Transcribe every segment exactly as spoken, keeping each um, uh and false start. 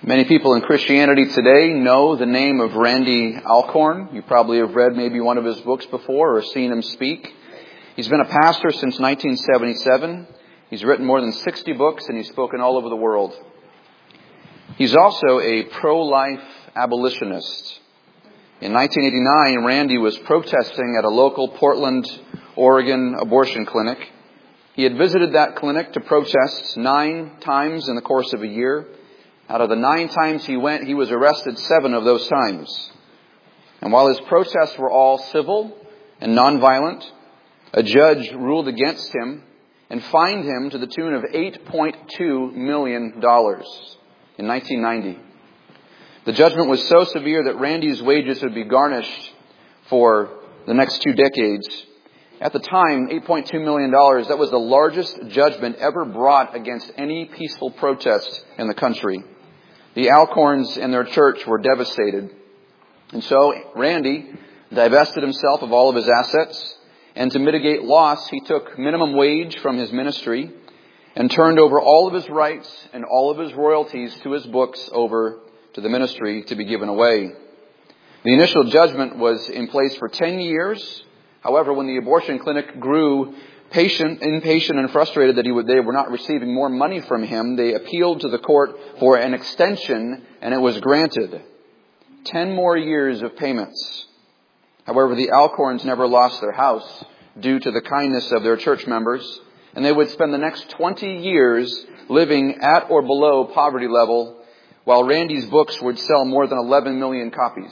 Many people in Christianity today know the name of Randy Alcorn. You probably have read maybe one of his books before or seen him speak. He's been a pastor since nineteen seventy-seven. He's written more than sixty books and he's spoken all over the world. He's also a pro-life abolitionist. In nineteen eighty-nine, Randy was protesting at a local Portland, Oregon abortion clinic. He had visited that clinic to protest nine times in the course of a year. Out of the nine times he went, he was arrested seven of those times. And while his protests were all civil and nonviolent, a judge ruled against him and fined him to the tune of eight point two million dollars in nineteen ninety. The judgment was so severe that Randy's wages would be garnished for the next two decades. At the time, eight point two million dollars, that was the largest judgment ever brought against any peaceful protest in the country. The Alcorns and their church were devastated. And so Randy divested himself of all of his assets. And to mitigate loss, he took minimum wage from his ministry and turned over all of his rights and all of his royalties to his books over to the ministry to be given away. The initial judgment was in place for ten years. However, when the abortion clinic grew patient, impatient and frustrated that he would, they were not receiving more money from him, they appealed to the court for an extension and it was granted. Ten more years of payments. However, the Alcorns never lost their house due to the kindness of their church members, and they would spend the next twenty years living at or below poverty level, while Randy's books would sell more than eleven million copies.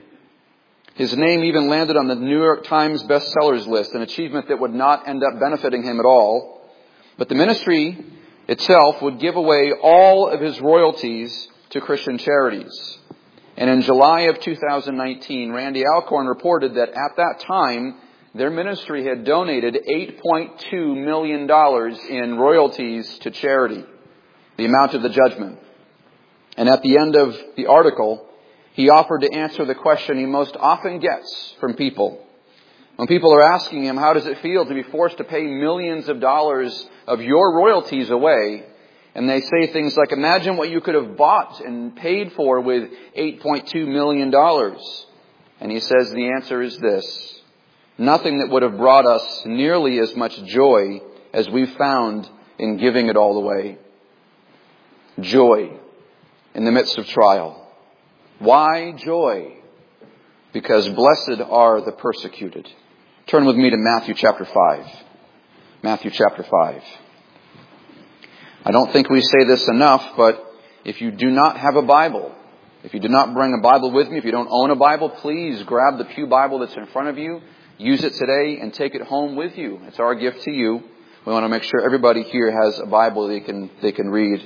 His name even landed on the New York Times bestsellers list, an achievement that would not end up benefiting him at all. But the ministry itself would give away all of his royalties to Christian charities. And in July of two thousand nineteen, Randy Alcorn reported that at that time, their ministry had donated eight point two million dollars in royalties to charity, the amount of the judgment. And at the end of the article, he offered to answer the question he most often gets from people. When people are asking him, how does it feel to be forced to pay millions of dollars of your royalties away? And they say things like, imagine what you could have bought and paid for with eight point two million dollars. And he says the answer is this: nothing that would have brought us nearly as much joy as we found in giving it all away. Joy in the midst of trial. Why joy? Because blessed are the persecuted. Turn with me to Matthew chapter five. Matthew chapter five. I don't think we say this enough, but if you do not have a Bible, if you do not bring a Bible with me, if you don't own a Bible, please grab the pew Bible that's in front of you, use it today, and take it home with you. It's our gift to you. We want to make sure everybody here has a Bible they can they can read.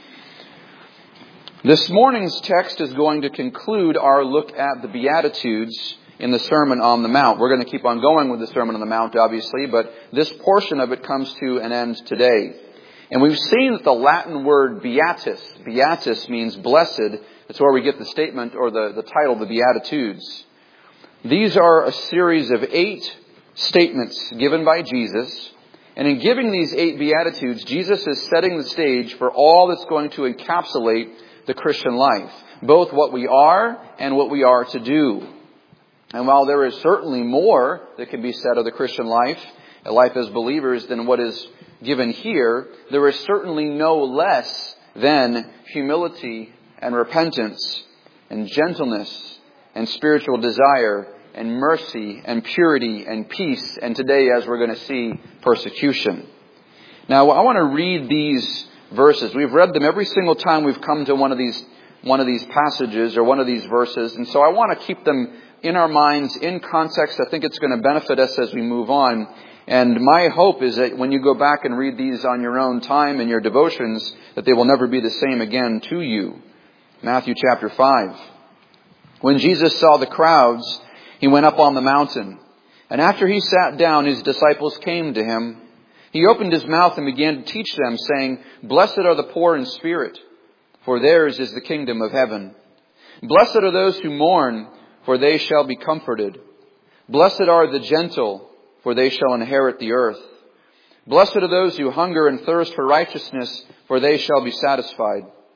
This morning's text is going to conclude our look at the Beatitudes in the Sermon on the Mount. We're going to keep on going with the Sermon on the Mount, obviously, but this portion of it comes to an end today. And we've seen that the Latin word beatus, beatus means blessed. That's where we get the statement or the, the title, the Beatitudes. These are a series of eight statements given by Jesus. And in giving these eight Beatitudes, Jesus is setting the stage for all that's going to encapsulate the Christian life, both what we are and what we are to do. And while there is certainly more that can be said of the Christian life, a life as believers, than what is given here, there is certainly no less than humility and repentance and gentleness and spiritual desire and mercy and purity and peace, and today, as we're going to see, persecution. Now, I want to read these verses. We've read them every single time we've come to one of these one of these passages or one of these verses, and so I want to keep them in our minds, in context. I think it's going to benefit us as we move on. And my hope is that when you go back and read these on your own time in your devotions, that they will never be the same again to you. Matthew chapter five. When Jesus saw the crowds, he went up on the mountain. And after he sat down, his disciples came to him. He opened his mouth and began to teach them, saying, Blessed are the poor in spirit, for theirs is the kingdom of heaven. Blessed are those who mourn, for they shall be comforted. Blessed are the gentle, for they shall inherit the earth. Blessed are those who hunger and thirst for righteousness, for they shall be satisfied.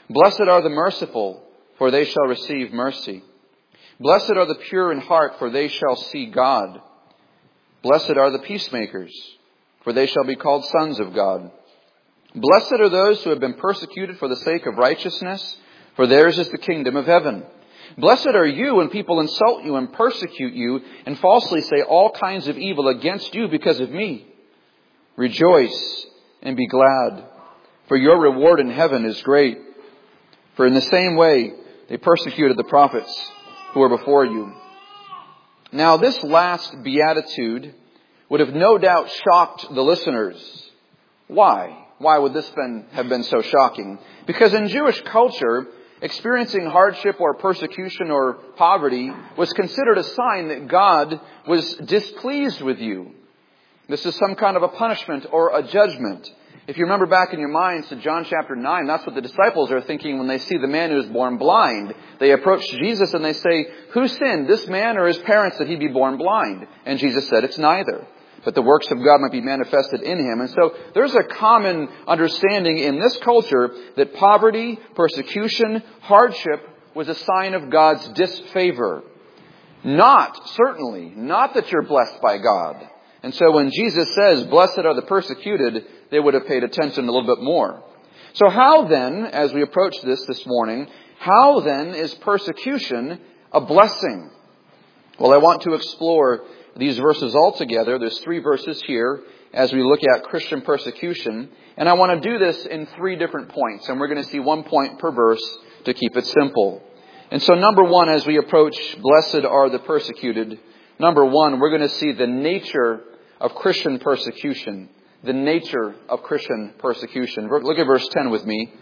Blessed are the merciful, for they shall receive mercy. Blessed are the pure in heart, for they shall see God. Blessed are the peacemakers, for they shall be called sons of God. Blessed are those who have been persecuted for the sake of righteousness, for theirs is the kingdom of heaven. Blessed are you when people insult you and persecute you and falsely say all kinds of evil against you because of me. Rejoice and be glad, for your reward in heaven is great. For in the same way they persecuted the prophets who were before you. Now this last beatitude would have no doubt shocked the listeners. Why? Why would this been, have been so shocking? Because in Jewish culture, experiencing hardship or persecution or poverty was considered a sign that God was displeased with you. This is some kind of a punishment or a judgment. If you remember back in your minds to John chapter nine, that's what the disciples are thinking when they see the man who was born blind. They approach Jesus and they say, who sinned, this man or his parents, that he be born blind? And Jesus said, it's neither, but the works of God might be manifested in him. And so there's a common understanding in this culture that poverty, persecution, hardship was a sign of God's disfavor. Not, certainly, not that you're blessed by God. And so when Jesus says, blessed are the persecuted, they would have paid attention a little bit more. So how then, as we approach this this morning, how then is persecution a blessing? Well, I want to explore these verses all together. There's three verses here as we look at Christian persecution. And I want to do this in three different points. And we're going to see one point per verse to keep it simple. And so number one, as we approach, blessed are the persecuted. Number one, we're going to see the nature of Christian persecution. The nature of Christian persecution. Look at verse ten with me.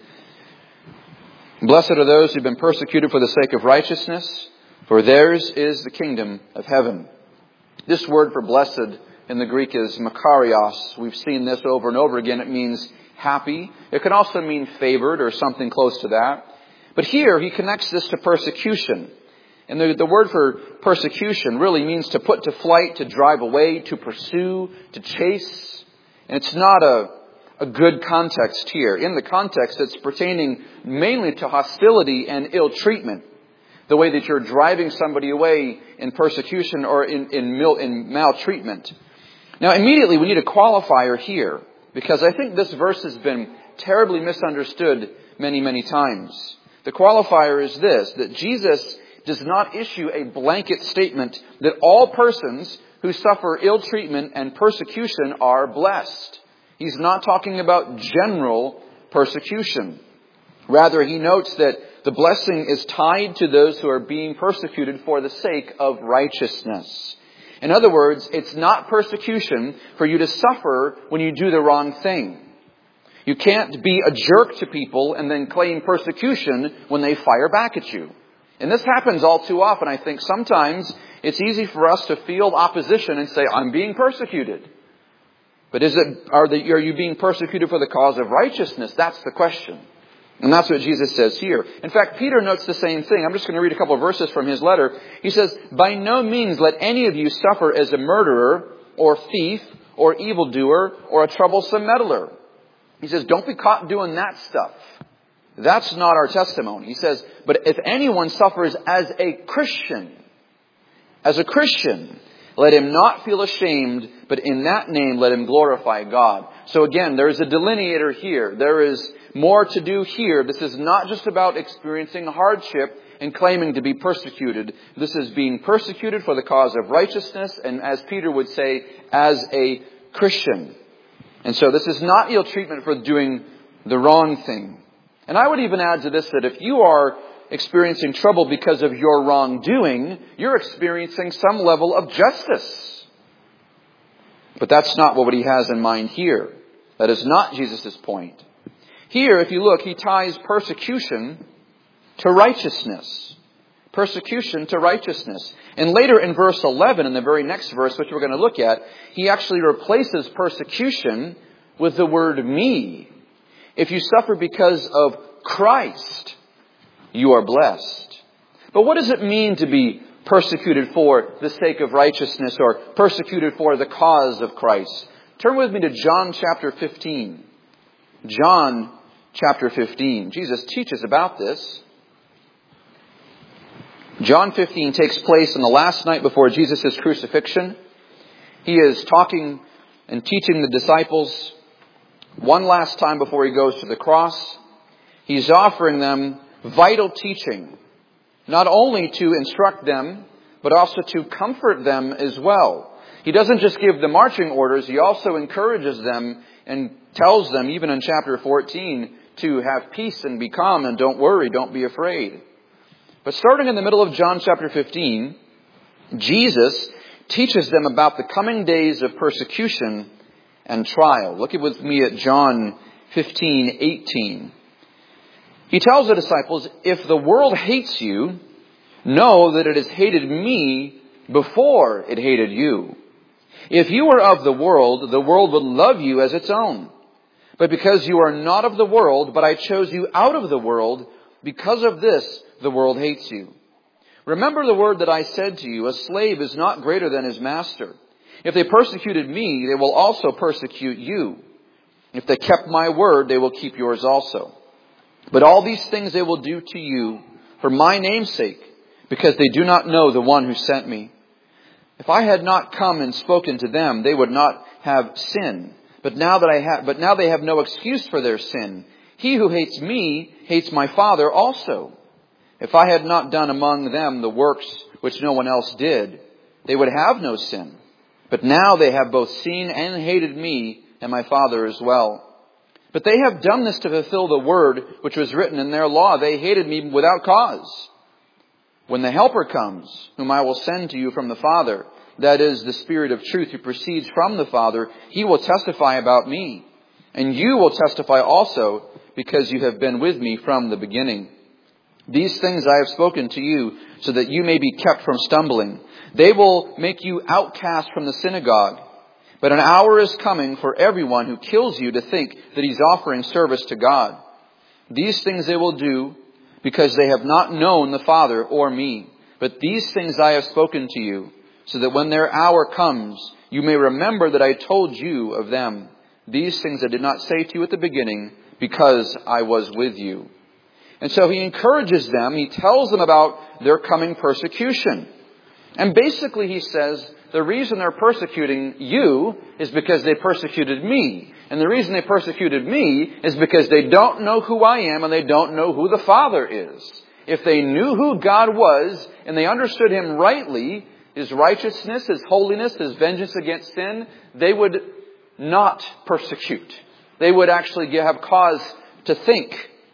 Blessed are those who've been persecuted for the sake of righteousness, for theirs is the kingdom of heaven. This word for blessed in the Greek is makarios. We've seen this over and over again. It means happy. It can also mean favored or something close to that. But here he connects this to persecution. And the, the word for persecution really means to put to flight, to drive away, to pursue, to chase. And it's not a, a good context here. In the context, it's pertaining mainly to hostility and ill treatment. The way that you're driving somebody away in persecution or in, in, mil, in maltreatment. Now, immediately we need a qualifier here, because I think this verse has been terribly misunderstood many, many times. The qualifier is this, that Jesus does not issue a blanket statement that all persons who suffer ill treatment and persecution are blessed. He's not talking about general persecution. Rather, he notes that the blessing is tied to those who are being persecuted for the sake of righteousness. In other words, it's not persecution for you to suffer when you do the wrong thing. You can't be a jerk to people and then claim persecution when they fire back at you. And this happens all too often. I think sometimes it's easy for us to feel opposition and say, I'm being persecuted. But is it, are, the, are you being persecuted for the cause of righteousness? That's the question. And that's what Jesus says here. In fact, Peter notes the same thing. I'm just going to read a couple of verses from his letter. He says, by no means let any of you suffer as a murderer or thief or evildoer or a troublesome meddler. He says, don't be caught doing that stuff. That's not our testimony. He says, but if anyone suffers as a Christian, as a Christian, let him not feel ashamed, but in that name let him glorify God. So again, there is a delineator here. There is more to do here. This is not just about experiencing hardship and claiming to be persecuted. This is being persecuted for the cause of righteousness, and as Peter would say, as a Christian. And so this is not ill treatment for doing the wrong thing. And I would even add to this that if you are experiencing trouble because of your wrongdoing, you're experiencing some level of justice. But that's not what he has in mind here. That is not Jesus' point. Here, if you look, he ties persecution to righteousness. Persecution to righteousness. And later in verse eleven, in the very next verse, which we're going to look at, he actually replaces persecution with the word me. If you suffer because of Christ, you are blessed. But what does it mean to be persecuted for the sake of righteousness or persecuted for the cause of Christ? Turn with me to John chapter fifteen. John chapter fifteen. Jesus teaches about this. John fifteen takes place on the last night before Jesus' crucifixion. He is talking and teaching the disciples one last time before he goes to the cross. He's offering them vital teaching, not only to instruct them, but also to comfort them as well. He doesn't just give the marching orders, he also encourages them and tells them, even in chapter fourteen, to have peace and be calm and don't worry, don't be afraid. But starting in the middle of John chapter fifteen, Jesus teaches them about the coming days of persecution and trial. Look with me at John fifteen eighteen. He tells the disciples, if the world hates you, know that it has hated me before it hated you. If you were of the world, the world would love you as its own. But because you are not of the world, but I chose you out of the world, because of this, the world hates you. Remember the word that I said to you, a slave is not greater than his master. If they persecuted me, they will also persecute you. If they kept my word, they will keep yours also. But all these things they will do to you for my name's sake, because they do not know the one who sent me. If I had not come and spoken to them, they would not have sin. But now that I have, but now they have no excuse for their sin. He who hates me hates my Father also. If I had not done among them the works which no one else did, they would have no sin. But now they have both seen and hated me and my Father as well. But they have done this to fulfill the word which was written in their law. They hated me without cause. When the Helper comes, whom I will send to you from the Father, that is the Spirit of truth who proceeds from the Father, he will testify about me. And you will testify also, because you have been with me from the beginning. These things I have spoken to you, so that you may be kept from stumbling. They will make you outcast from the synagogue. But an hour is coming for everyone who kills you to think that he's offering service to God. These things they will do, because they have not known the Father or me. But these things I have spoken to you, so that when their hour comes, you may remember that I told you of them. These things I did not say to you at the beginning, because I was with you. And so he encourages them, he tells them about their coming persecution. And basically he says, the reason they're persecuting you is because they persecuted me. And the reason they persecuted me is because they don't know who I am and they don't know who the Father is. If they knew who God was and they understood him rightly, his righteousness, his holiness, his vengeance against sin, they would not persecute. They would actually have cause to think.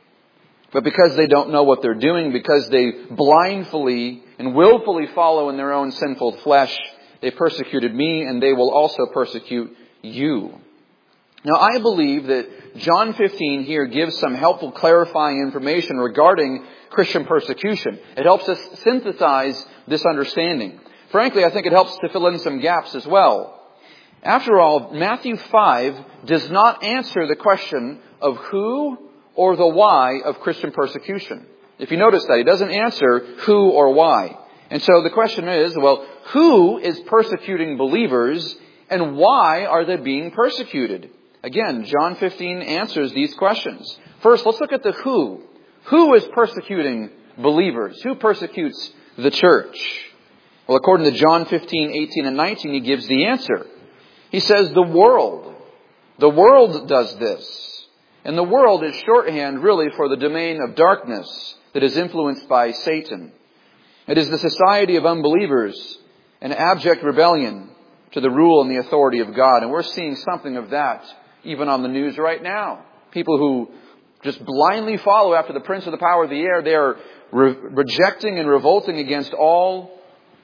But because they don't know what they're doing, because they blindly and willfully follow in their own sinful flesh, they persecuted me and they will also persecute you. Now, I believe that John fifteen here gives some helpful clarifying information regarding Christian persecution. It helps us synthesize this understanding. Frankly, I think it helps to fill in some gaps as well. After all, Matthew five does not answer the question of who or the why of Christian persecution. If you notice that, he doesn't answer who or why. And so the question is, well, who is persecuting believers and why are they being persecuted? Again, John fifteen answers these questions. First, let's look at the who. Who is persecuting believers? Who persecutes the church? Well, according to John fifteen, eighteen, and nineteen, he gives the answer. He says the world. The world does this. And the world is shorthand really for the domain of darkness that is influenced by Satan. It is the society of unbelievers and abject rebellion to the rule and the authority of God. And we're seeing something of that even on the news right now. People who just blindly follow after the prince of the power of the air. They are re- rejecting and revolting against all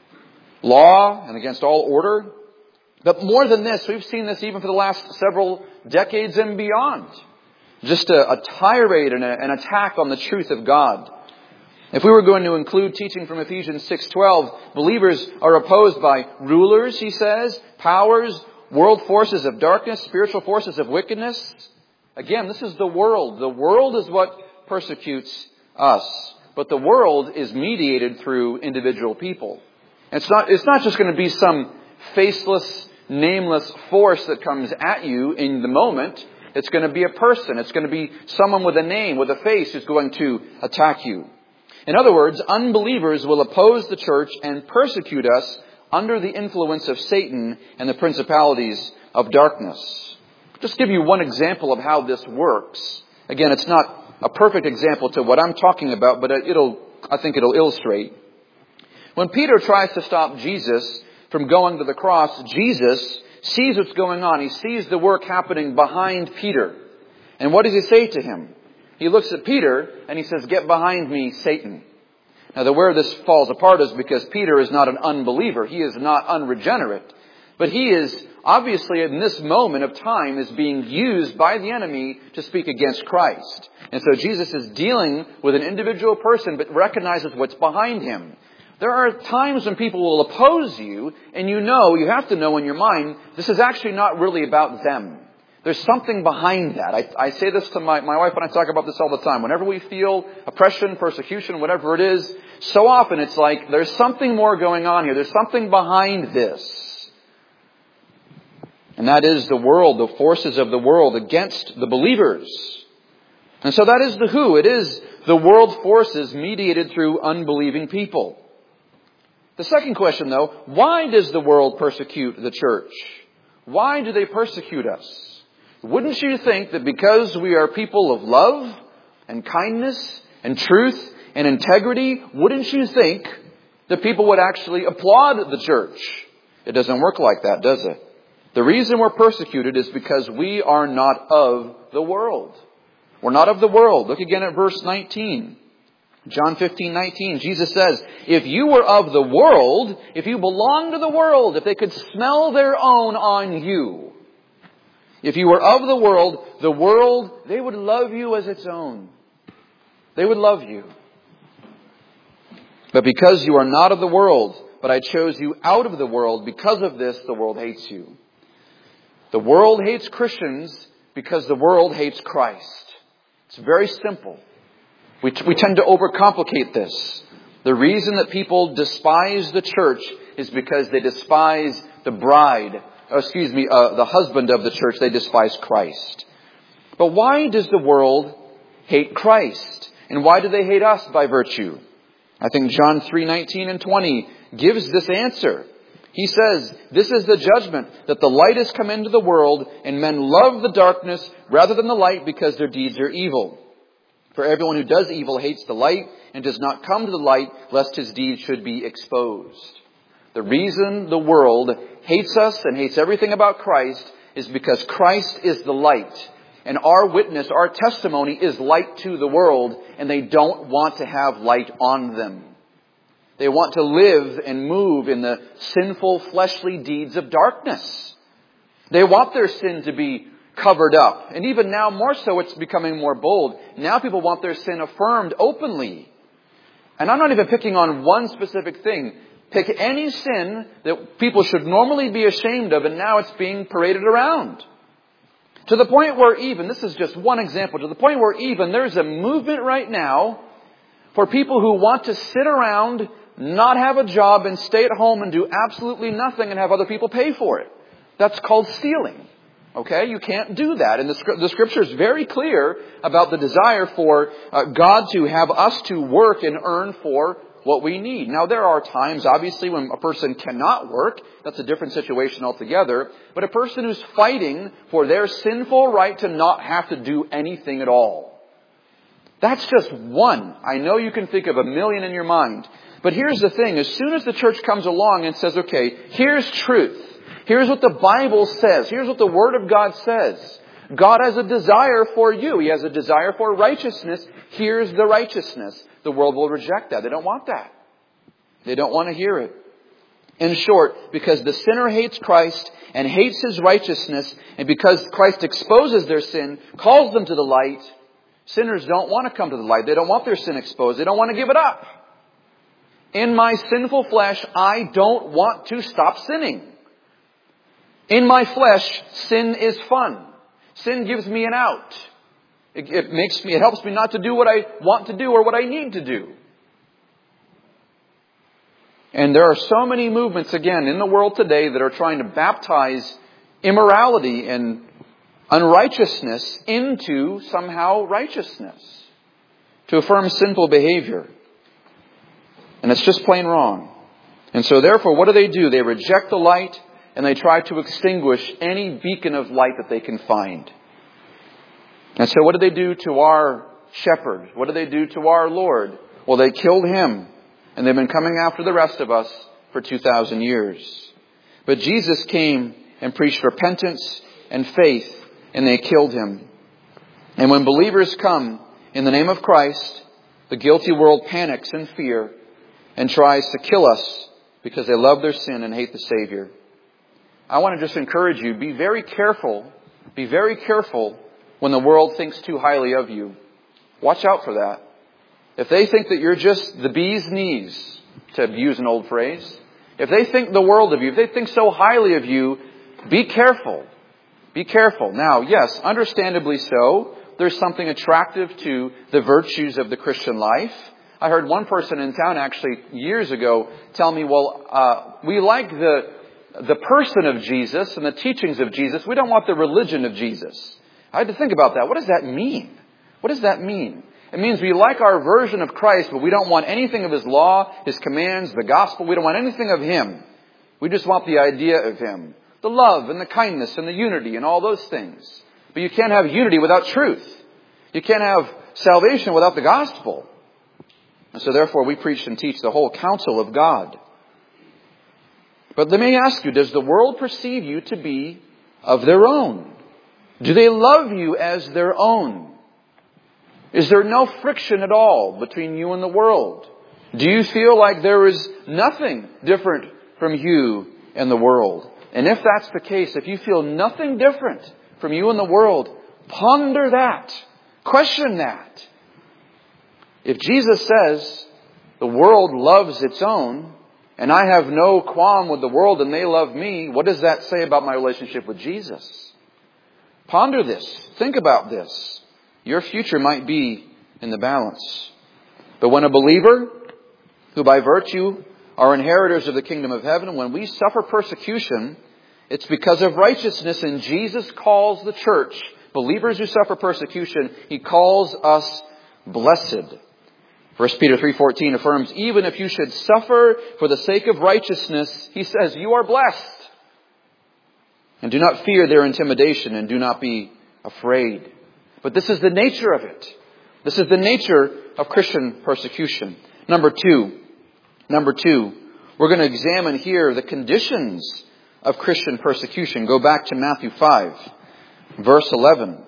law and against all order. But more than this, we've seen this even for the last several decades and beyond. Just a, a tirade and a, an attack on the truth of God. If we were going to include teaching from Ephesians six twelve, believers are opposed by rulers, he says, powers, world forces of darkness, spiritual forces of wickedness. Again, this is the world. The world is what persecutes us. But the world is mediated through individual people. It's not, it's not just going to be some faceless, nameless force that comes at you in the moment. It's going to be a person. It's going to be someone with a name, with a face who's going to attack you. In other words, unbelievers will oppose the church and persecute us under the influence of Satan and the principalities of darkness. Just give you one example of how this works. Again, it's not a perfect example to what I'm talking about, but it'll, I think it'll illustrate. When Peter tries to stop Jesus from going to the cross, Jesus sees what's going on. He sees the work happening behind Peter. And what does he say to him? He looks at Peter and he says, "Get behind me, Satan." Now, the where this falls apart is because Peter is not an unbeliever. He is not unregenerate. But he is obviously in this moment of time is being used by the enemy to speak against Christ. And so Jesus is dealing with an individual person but recognizes what's behind him. There are times when people will oppose you and you know, you have to know in your mind, this is actually not really about them. There's something behind that. I, I say this to my, my wife and I talk about this all the time. Whenever we feel oppression, persecution, whatever it is, so often it's like there's something more going on here. There's something behind this. And that is the world, the forces of the world against the believers. And so that is the who. It is the world forces mediated through unbelieving people. The second question, though, why does the world persecute the church? Why do they persecute us? Wouldn't you think that because we are people of love and kindness and truth and integrity, wouldn't you think that people would actually applaud the church? It doesn't work like that, does it? The reason we're persecuted is because we are not of the world. We're not of the world. Look again at verse nineteen. John fifteen nineteen. Jesus says, if you were of the world, if you belong to the world, if they could smell their own on you, if you were of the world, the world, they would love you as its own. They would love you. But because you are not of the world, but I chose you out of the world, because of this, the world hates you. The world hates Christians because the world hates Christ. It's very simple. We, we tend to overcomplicate this. The reason that people despise the church is because they despise the bride, or excuse me, uh, the husband of the church. They despise Christ. But why does the world hate Christ? And why do they hate us by virtue? I think John three nineteen and twenty gives this answer. He says, this is the judgment, that the light has come into the world, and men love the darkness rather than the light because their deeds are evil. For everyone who does evil hates the light and does not come to the light, lest his deeds should be exposed. The reason the world hates us and hates everything about Christ is because Christ is the light. And our witness, our testimony is light to the world, and they don't want to have light on them. They want to live and move in the sinful fleshly deeds of darkness. They want their sin to be covered up. And even now, more so, it's becoming more bold. Now people want their sin affirmed openly. And I'm not even picking on one specific thing. Pick any sin that people should normally be ashamed of, and now it's being paraded around. To the point where even, this is just one example, to the point where even there's a movement right now for people who want to sit around, not have a job, and stay at home and do absolutely nothing and have other people pay for it. That's called stealing. Okay? You can't do that. And the, the Scripture is very clear about the desire for uh, God to have us to work and earn for what we need. Now, there are times, obviously, when a person cannot work. That's a different situation altogether. But a person who's fighting for their sinful right to not have to do anything at all. That's just one. I know you can think of a million in your mind. But here's the thing. As soon as the church comes along and says, okay, here's truth. Here's what the Bible says. Here's what the Word of God says. God has a desire for you. He has a desire for righteousness. Here's the righteousness. The world will reject that. They don't want that. They don't want to hear it. In short, because the sinner hates Christ and hates His righteousness, and because Christ exposes their sin, calls them to the light, sinners don't want to come to the light. They don't want their sin exposed. They don't want to give it up. In my sinful flesh, I don't want to stop sinning. In my flesh, sin is fun. Sin gives me an out. It, it makes me, it helps me not to do what I want to do or what I need to do. And there are so many movements, again, in the world today that are trying to baptize immorality and unrighteousness into somehow righteousness, to affirm sinful behavior. And it's just plain wrong. And so therefore, what do they do? They reject the light and they try to extinguish any beacon of light that they can find. And so what did they do to our shepherd? What did they do to our Lord? Well, they killed him. And they've been coming after the rest of us for two thousand years. But Jesus came and preached repentance and faith, and they killed him. And when believers come in the name of Christ, the guilty world panics in fear and tries to kill us because they love their sin and hate the Savior. I want to just encourage you, be very careful, be very careful when the world thinks too highly of you. Watch out for that. If they think that you're just the bee's knees, to use an old phrase, if they think the world of you, if they think so highly of you, be careful. Be careful. Now, yes, understandably so, there's something attractive to the virtues of the Christian life. I heard one person in town actually years ago tell me, well, uh, we like the, the person of Jesus and the teachings of Jesus. We don't want the religion of Jesus. I had to think about that. What does that mean? What does that mean? It means we like our version of Christ, but we don't want anything of His law, His commands, the gospel. We don't want anything of Him. We just want the idea of Him. The love and the kindness and the unity and all those things. But you can't have unity without truth. You can't have salvation without the gospel. And so therefore we preach and teach the whole counsel of God. But let me ask you, does the world perceive you to be of their own? Do they love you as their own? Is there no friction at all between you and the world? Do you feel like there is nothing different from you and the world? And if that's the case, if you feel nothing different from you and the world, ponder that. Question that. If Jesus says the world loves its own, and I have no qualm with the world and they love me, what does that say about my relationship with Jesus? Ponder this. Think about this. Your future might be in the balance. But when a believer, who by virtue are inheritors of the kingdom of heaven, when we suffer persecution, it's because of righteousness, and Jesus calls the church, believers who suffer persecution, He calls us blessed. First Peter three fourteen affirms, even if you should suffer for the sake of righteousness, he says, you are blessed. And do not fear their intimidation, and do not be afraid. But this is the nature of it. This is the nature of Christian persecution. Number two, number two, we're going to examine here the conditions of Christian persecution. Go back to Matthew five, verse eleven.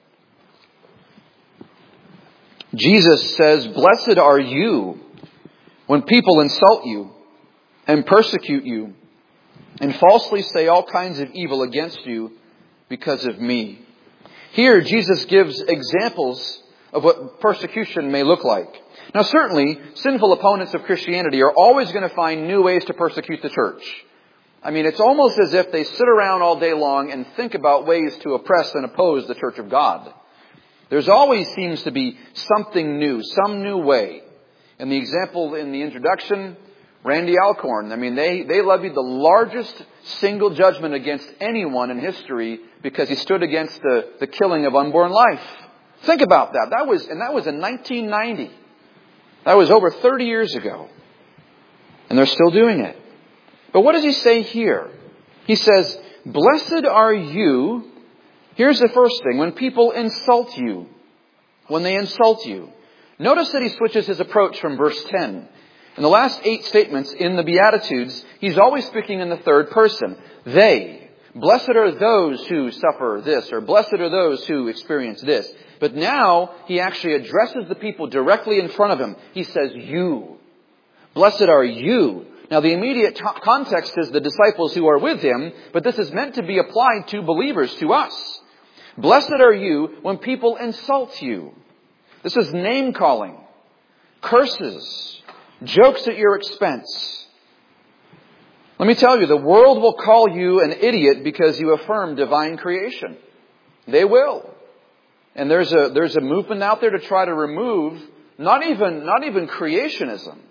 Jesus says, blessed are you when people insult you and persecute you and falsely say all kinds of evil against you because of me. Here, Jesus gives examples of what persecution may look like. Now, certainly, sinful opponents of Christianity are always going to find new ways to persecute the church. I mean, it's almost as if they sit around all day long and think about ways to oppress and oppose the church of God. There's always seems to be something new, some new way. And the example in the introduction, Randy Alcorn, I mean, they, they levied the largest single judgment against anyone in history because he stood against the, the killing of unborn life. Think about that. That was, and that was in nineteen ninety. That was over thirty years ago. And they're still doing it. But what does he say here? He says, blessed are you. Here's the first thing. When people insult you. When they insult you. Notice that he switches his approach from verse ten. In the last eight statements in the Beatitudes, he's always speaking in the third person. They. Blessed are those who suffer this, or blessed are those who experience this. But now he actually addresses the people directly in front of him. He says, you. Blessed are you. Now the immediate t- context is the disciples who are with him, but this is meant to be applied to believers, to us. Blessed are you when people insult you. This is name calling, curses, jokes at your expense. Let me tell you, the world will call you an idiot because you affirm divine creation. They will. And there's a, there's a movement out there to try to remove not even, not even creationism,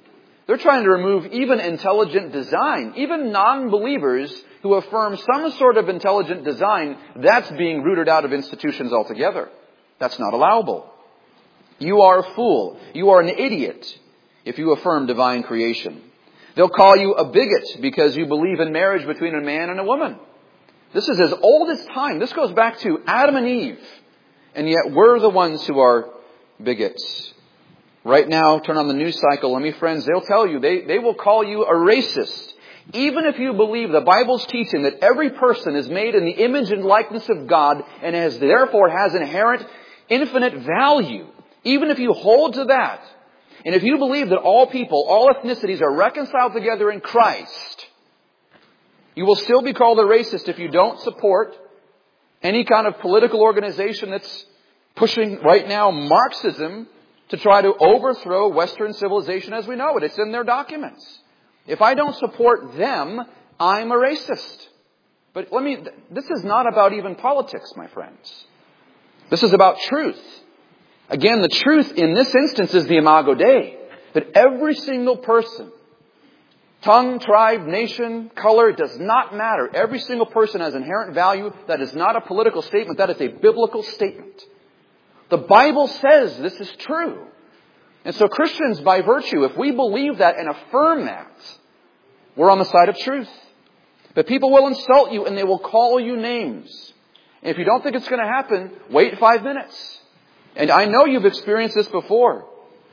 They're trying to remove even intelligent design. Even non-believers who affirm some sort of intelligent design, that's being rooted out of institutions altogether. That's not allowable. You are a fool. You are an idiot if you affirm divine creation. They'll call you a bigot because you believe in marriage between a man and a woman. This is as old as time. This goes back to Adam and Eve. And yet we're the ones who are bigots. Right now, turn on the news cycle. Let me, friends, they'll tell you, they, they will call you a racist. Even if you believe the Bible's teaching that every person is made in the image and likeness of God and has therefore has inherent infinite value. Even if you hold to that, and if you believe that all people, all ethnicities are reconciled together in Christ, you will still be called a racist if you don't support any kind of political organization that's pushing right now Marxism to try to overthrow Western civilization as we know it. It's in their documents. If I don't support them, I'm a racist. But let me, this is not about even politics, my friends. This is about truth. Again, the truth in this instance is the Imago Dei. That every single person, tongue, tribe, nation, color, it does not matter. Every single person has inherent value. That is not a political statement. That is a biblical statement. The Bible says this is true. And so Christians, by virtue, if we believe that and affirm that, we're on the side of truth. But people will insult you and they will call you names. And if you don't think it's going to happen, wait five minutes. And I know you've experienced this before.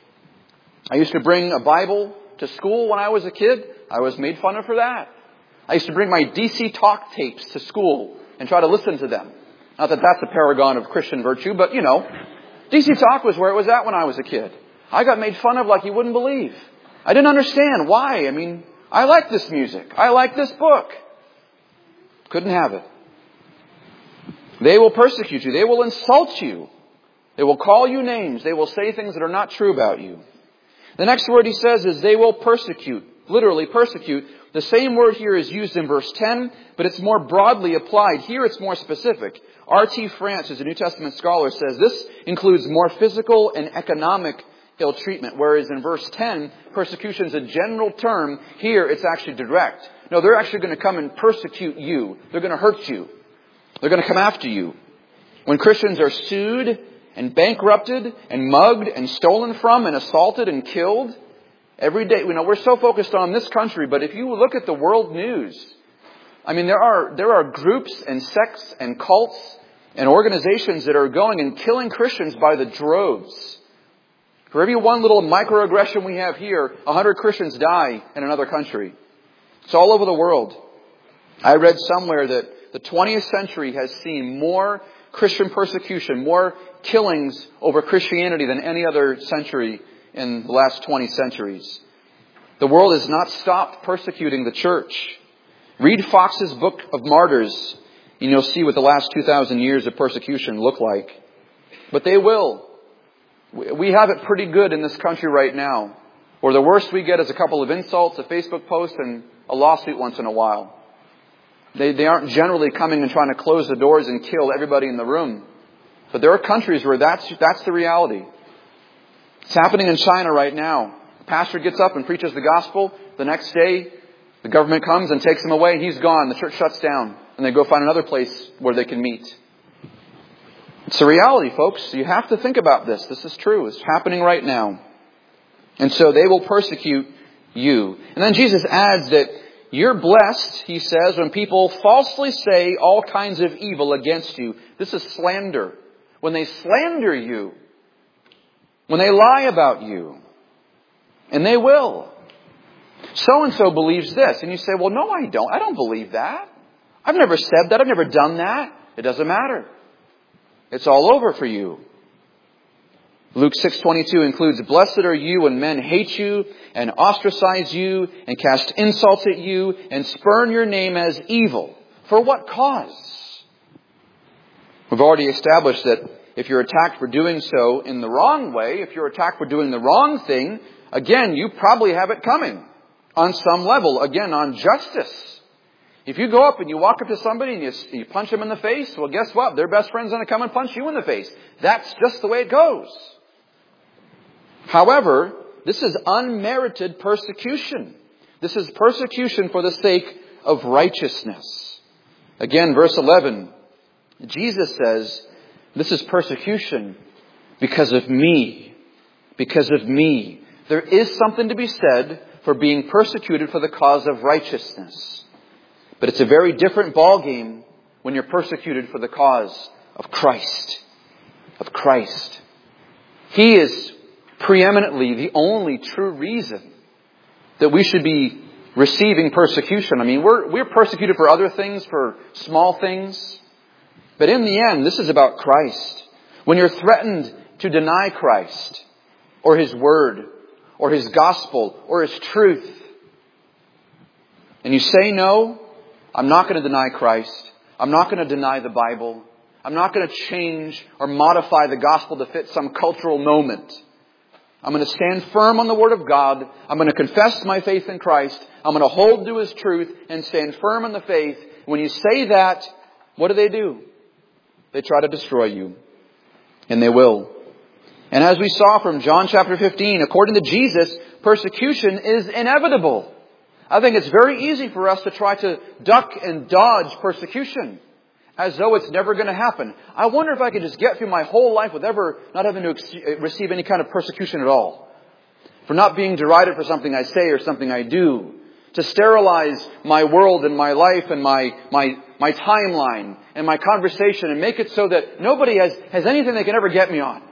I used to bring a Bible to school when I was a kid. I was made fun of for that. I used to bring my D C Talk tapes to school and try to listen to them. Not that that's a paragon of Christian virtue, but you know, D C Talk was where it was at when I was a kid. I got made fun of like you wouldn't believe. I didn't understand why. I mean, I like this music. I like this book. Couldn't have it. They will persecute you. They will insult you. They will call you names. They will say things that are not true about you. The next word he says is they will persecute. Literally persecute. The same word here is used in verse ten, but it's more broadly applied. Here it's more specific. R T France, who's a New Testament scholar, says this includes more physical and economic ill treatment, whereas in verse ten, persecution is a general term. Here it's actually direct. No, they're actually going to come and persecute you. They're going to hurt you. They're going to come after you. When Christians are sued and bankrupted and mugged and stolen from and assaulted and killed every day. You know, we're so focused on this country, but if you look at the world news, I mean, there are, there are groups and sects and cults and organizations that are going and killing Christians by the droves. For every one little microaggression we have here, a hundred Christians die in another country. It's all over the world. I read somewhere that the twentieth century has seen more Christian persecution, more killings over Christianity than any other century in the last twenty centuries. The world has not stopped persecuting the church. Read Fox's Book of Martyrs, and you'll see what the last two thousand years of persecution look like. But they will. We have it pretty good in this country right now, where the worst we get is a couple of insults, a Facebook post, and a lawsuit once in a while. They, they aren't generally coming and trying to close the doors and kill everybody in the room. But there are countries where that's, that's the reality. It's happening in China right now. The pastor gets up and preaches the gospel. The next day, the government comes and takes him away. He's gone. The church shuts down. And they go find another place where they can meet. It's a reality, folks. You have to think about this. This is true. It's happening right now. And so they will persecute you. And then Jesus adds that you're blessed, he says, when people falsely say all kinds of evil against you. This is slander. When they slander you, when they lie about you, and they will. So-and-so believes this. And you say, well, no, I don't. I don't believe that. I've never said that. I've never done that. It doesn't matter. It's all over for you. Luke six twenty-two includes, blessed are you when men hate you and ostracize you and cast insults at you and spurn your name as evil. For what cause? We've already established that if you're attacked for doing so in the wrong way, if you're attacked for doing the wrong thing, again, you probably have it coming on some level, again, on justice. If you go up and you walk up to somebody and you, you punch them in the face, well, guess what? Their best friend's going to come and punch you in the face. That's just the way it goes. However, This is unmerited persecution. This is persecution for the sake of righteousness. Again, verse eleven, Jesus says, this is persecution because of me. Because of me. There is something to be said for being persecuted for the cause of righteousness. But it's a very different ballgame when you're persecuted for the cause of Christ. Of Christ. He is preeminently the only true reason that we should be receiving persecution. I mean, we're, we're persecuted for other things, for small things. But in the end, this is about Christ. When you're threatened to deny Christ, or His Word, or His Gospel, or His truth, and you say, no, I'm not going to deny Christ. I'm not going to deny the Bible. I'm not going to change or modify the Gospel to fit some cultural moment. I'm going to stand firm on the Word of God. I'm going to confess my faith in Christ. I'm going to hold to His truth and stand firm in the faith. When you say that, what do they do? They try to destroy you. And they will. And as we saw from John chapter fifteen, according to Jesus, persecution is inevitable. I think it's very easy for us to try to duck and dodge persecution as though it's never going to happen. I wonder if I could just get through my whole life with ever not having to ex- receive any kind of persecution at all. For not being derided for something I say or something I do. To sterilize my world and my life and my, my, my timeline and my conversation and make it so that nobody has, has anything they can ever get me on.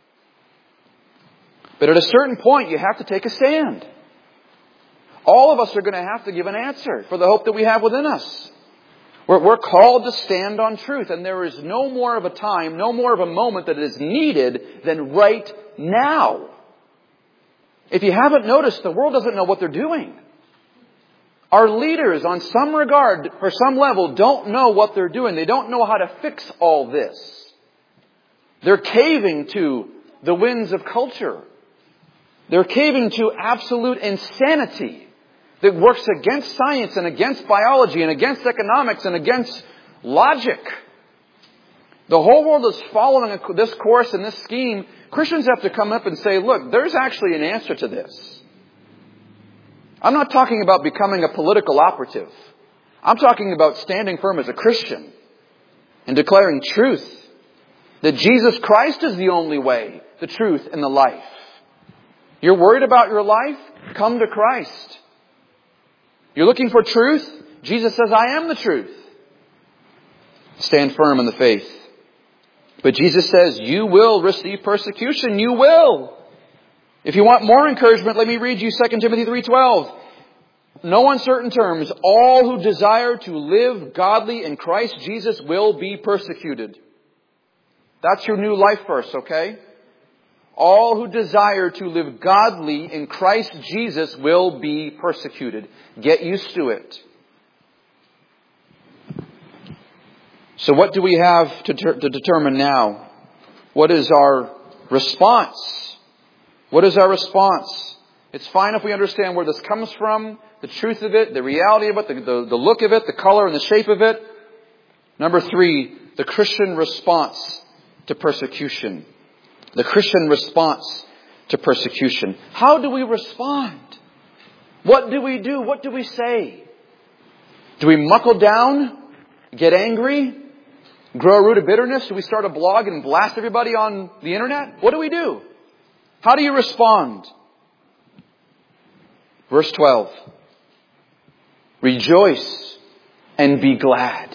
But at a certain point, you have to take a stand. All of us are going to have to give an answer for the hope that we have within us. We're, we're called to stand on truth, and there is no more of a time, no more of a moment that is needed than right now. If you haven't noticed, the world doesn't know what they're doing. Our leaders, on some regard, for some level, don't know what they're doing. They don't know how to fix all this. They're caving to the winds of culture. They're caving to absolute insanity that works against science and against biology and against economics and against logic. The whole world is following this course and this scheme. Christians have to come up and say, look, there's actually an answer to this. I'm not talking about becoming a political operative. I'm talking about standing firm as a Christian and declaring truth. That Jesus Christ is the only way, the truth, and the life. You're worried about your life? Come to Christ. You're looking for truth? Jesus says, I am the truth. Stand firm in the faith. But Jesus says, you will receive persecution. You will. If you want more encouragement, let me read you Second Timothy three twelve. No uncertain terms, all who desire to live godly in Christ Jesus will be persecuted. That's your new life verse, okay? All who desire to live godly in Christ Jesus will be persecuted. Get used to it. So what do we have to, ter- to determine now? What is our response? What is our response? It's fine if we understand where this comes from, the truth of it, the reality of it, the, the, the look of it, the color and the shape of it. Number three, the Christian response to persecution. The Christian response to persecution. How do we respond? What do we do? What do we say? Do we muckle down? Get angry? Grow a root of bitterness? Do we start a blog and blast everybody on the internet? What do we do? How do you respond? Verse twelve. Rejoice and be glad.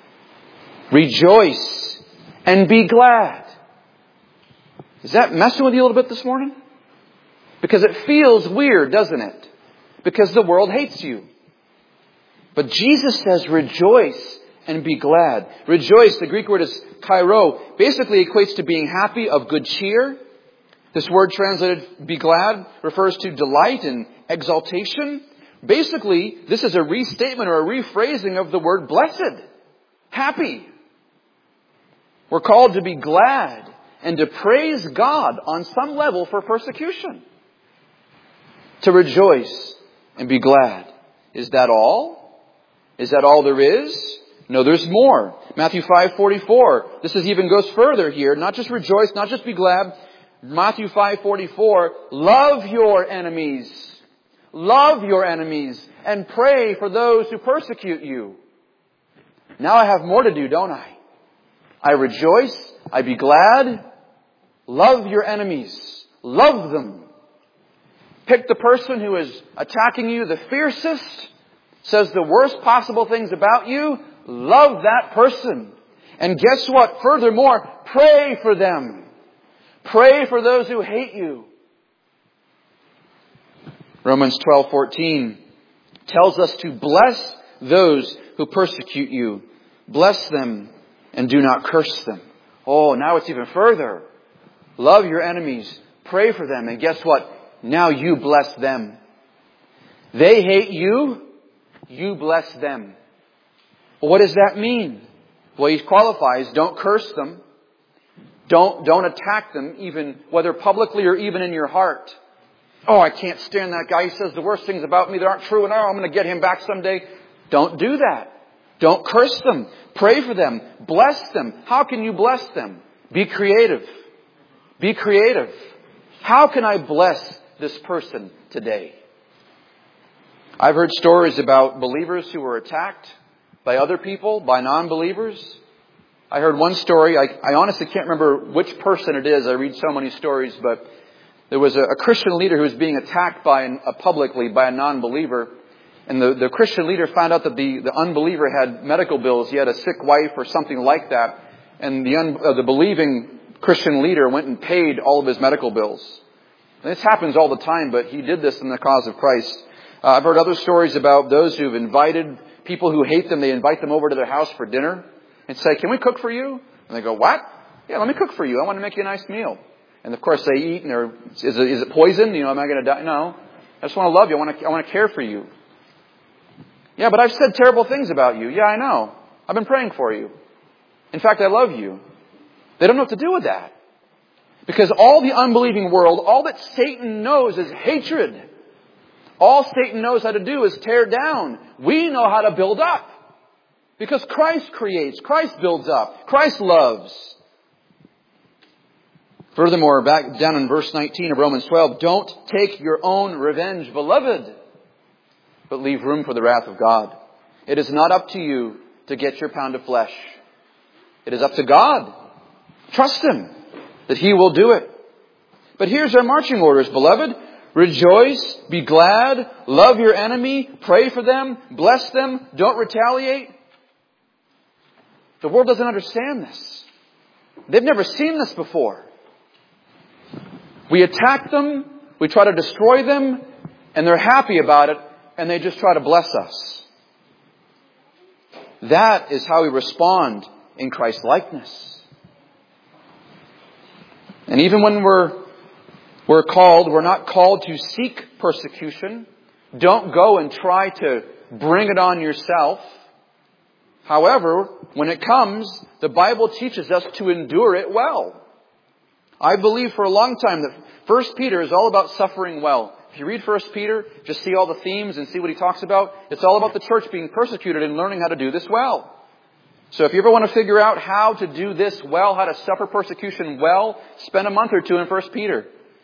Rejoice and be glad. Is that messing with you a little bit this morning? Because it feels weird, doesn't it? Because the world hates you. But Jesus says rejoice and be glad. Rejoice, the Greek word is kairo, basically equates to being happy, of good cheer. This word translated be glad refers to delight and exaltation. Basically, this is a restatement or a rephrasing of the word blessed. Happy. We're called to be glad and to praise God on some level for persecution. To rejoice and be glad. Is that all? Is that all there is? No, there's more. Matthew five forty-four. This is even goes further here. Not just rejoice, not just be glad. Matthew five forty-four, love your enemies. Love your enemies and pray for those who persecute you. Now I have more to do, don't I? I rejoice. I be glad. Love your enemies. Love them. Pick the person who is attacking you the fiercest, says the worst possible things about you. Love that person. And guess what? Furthermore, pray for them. Pray for those who hate you. Romans twelve fourteen tells us to bless those who persecute you. Bless them and do not curse them. Oh, now it's even further. Love your enemies. Pray for them. And guess what? Now you bless them. They hate you. You bless them. Well, what does that mean? Well, he qualifies. Don't curse them. Don't, don't attack them, even whether publicly or even in your heart. Oh, I can't stand that guy. He says the worst things about me that aren't true, and oh, I'm going to get him back someday. Don't do that. Don't curse them. Pray for them. Bless them. How can you bless them? Be creative. Be creative. How can I bless this person today? I've heard stories about believers who were attacked by other people, by non-believers. I heard one story. I, I honestly can't remember which person it is. I read so many stories, but there was a, a Christian leader who was being attacked by an, uh, publicly by a non-believer. And the, the Christian leader found out that the, the unbeliever had medical bills. He had a sick wife or something like that. And the, un, uh, the believing Christian leader went and paid all of his medical bills. And this happens all the time, but he did this in the cause of Christ. Uh, I've heard other stories about those who've invited people who hate them. They invite them over to their house for dinner and say, can we cook for you? And they go, what? Yeah, let me cook for you. I want to make you a nice meal. And of course they eat and they're, is it, is it poison? You know, am I going to die? No. I just want to love you. I want to, I want to care for you. Yeah, but I've said terrible things about you. Yeah, I know. I've been praying for you. In fact, I love you. They don't know what to do with that. Because all the unbelieving world, all that Satan knows is hatred. All Satan knows how to do is tear down. We know how to build up. Because Christ creates. Christ builds up. Christ loves. Furthermore, back down in verse nineteen of Romans twelve, don't take your own revenge, beloved, but leave room for the wrath of God. It is not up to you to get your pound of flesh. It is up to God. Trust Him that He will do it. But here's our marching orders, beloved. Rejoice, be glad, love your enemy, pray for them, bless them, don't retaliate. The world doesn't understand this. They've never seen this before. We attack them, we try to destroy them, and they're happy about it, and they just try to bless us. That is how we respond in Christ's likeness. And even when we're we're called, we're not called to seek persecution. Don't go and try to bring it on yourself. However, when it comes, the Bible teaches us to endure it well. I believe for a long time that First Peter is all about suffering well. If you read First Peter, just see all the themes and see what he talks about. It's all about the church being persecuted and learning how to do this well. So if you ever want to figure out how to do this well, how to suffer persecution well, spend a month or two in First Peter.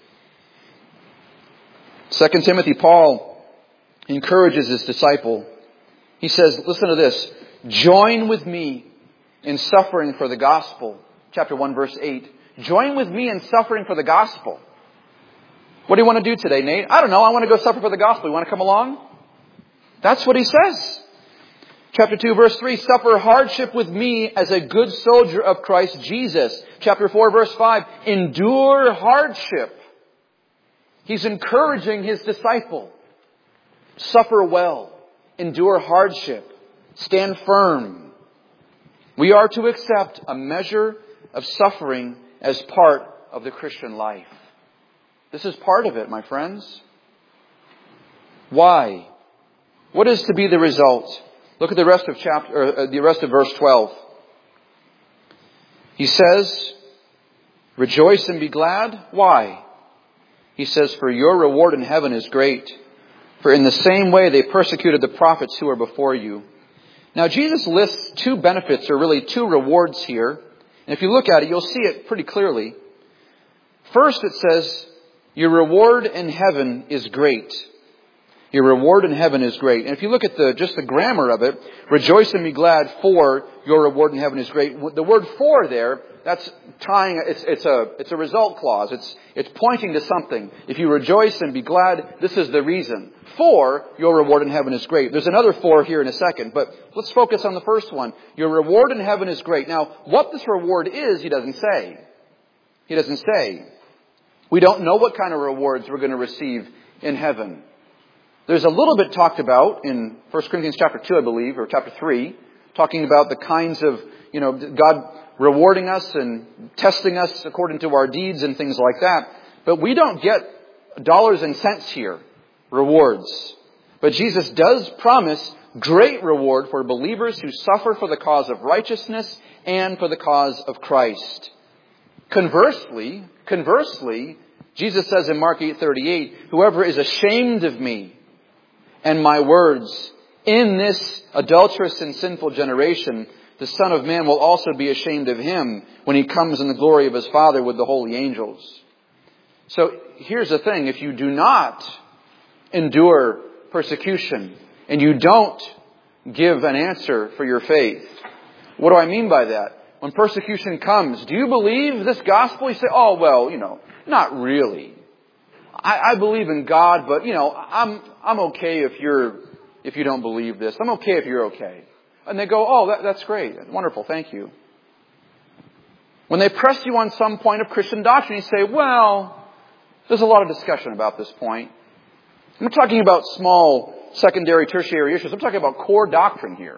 Second Timothy, Paul encourages his disciple. He says, listen to this. Join with me in suffering for the gospel. Chapter one, verse eight. Join with me in suffering for the gospel. What do you want to do today, Nate? I don't know. I want to go suffer for the gospel. You want to come along? That's what he says. Chapter two, verse three. Suffer hardship with me as a good soldier of Christ Jesus. Chapter four, verse five. Endure hardship. He's encouraging his disciple. Suffer well. Endure hardship. Stand firm. We are to accept a measure of suffering as part of the Christian life. This is part of it, my friends. Why? What is to be the result? Look at the rest of chapter, or uh, the rest of verse twelve. He says, rejoice and be glad. Why? He says, for your reward in heaven is great. For in the same way they persecuted the prophets who were before you. Now Jesus lists two benefits, or really two rewards here. And if you look at it, you'll see it pretty clearly. First it says, your reward in heaven is great. Your reward in heaven is great. And if you look at the just the grammar of it, rejoice and be glad, for your reward in heaven is great. The word for there, that's tying, it's, it's a, it's a result clause. It's, it's pointing to something. If you rejoice and be glad, this is the reason. For your reward in heaven is great. There's another for here in a second, but let's focus on the first one. Your reward in heaven is great. Now, what this reward is, he doesn't say. He doesn't say. We don't know what kind of rewards we're going to receive in heaven. There's a little bit talked about in First Corinthians chapter two, I believe, or chapter three, talking about the kinds of, you know, God rewarding us and testing us according to our deeds and things like that. But we don't get dollars and cents here, rewards. But Jesus does promise great reward for believers who suffer for the cause of righteousness and for the cause of Christ. Conversely, conversely, Jesus says in Mark eight thirty-eight, whoever is ashamed of me and my words in this adulterous and sinful generation, the Son of Man will also be ashamed of him when he comes in the glory of his Father with the holy angels. So here's the thing. If you do not endure persecution and you don't give an answer for your faith, what do I mean by that? When persecution comes, do you believe this gospel? You say, oh, well, you know, not really. I, I believe in God, but, you know, I'm I'm okay if you're if you don't believe this. I'm okay if you're okay. And they go, oh, that, that's great. Wonderful. Thank you. When they press you on some point of Christian doctrine, you say, well, there's a lot of discussion about this point. I'm not talking about small secondary, tertiary issues. I'm talking about core doctrine here.